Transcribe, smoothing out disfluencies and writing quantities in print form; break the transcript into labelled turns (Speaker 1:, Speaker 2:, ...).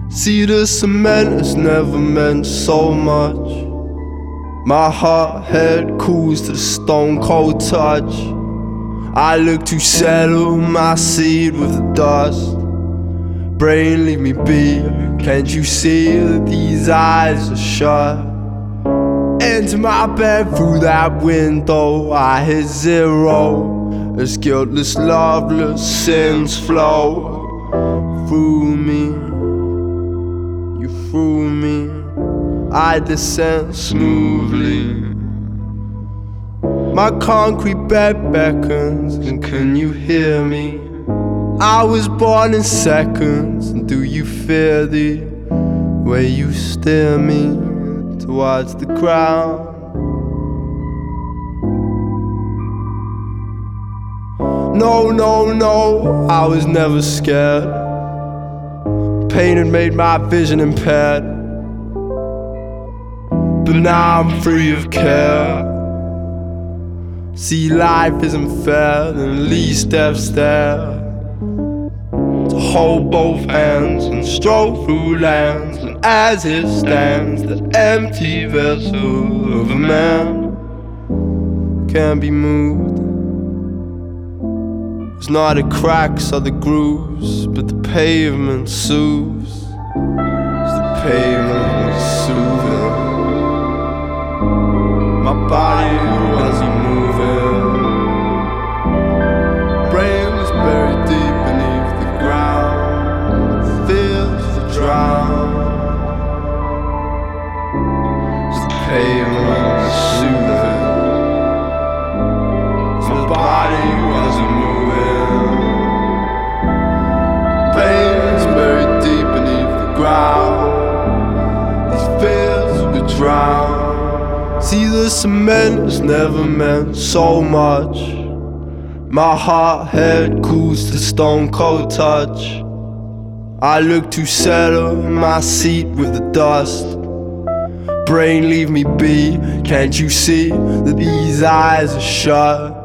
Speaker 1: See, the cement has never meant so much. My heart head cools to the stone cold touch. I look to settle my seed with the dust. Brain, leave me be. Can't you see that these eyes are shut? Into my bed through that window I hit zero. As guiltless, loveless sins flow through me. You through me, I descend smoothly. My concrete bed beckons, and can you hear me? I was born in seconds, and do you fear the way you steer me towards the ground? No, no, no, I was never scared. Pain had made my vision impaired, but now I'm free of care. See, life isn't fair, and at least I've stared. To hold both hands and stroll through lands, and as it stands, the empty vessel of a man can't be moved. It's not the cracks or the grooves, but the pavement soothes. It's the pavement soothing my body as you move it. Brain was buried deep beneath the ground, feels to drown. It's the pavement soothing my body as you move it. Pain's buried deep beneath the ground. These fears will drown. See, the cement has never meant so much. My heart head cools to stone cold touch. I look to settle my seat with the dust. Brain, leave me be. Can't you see that these eyes are shut?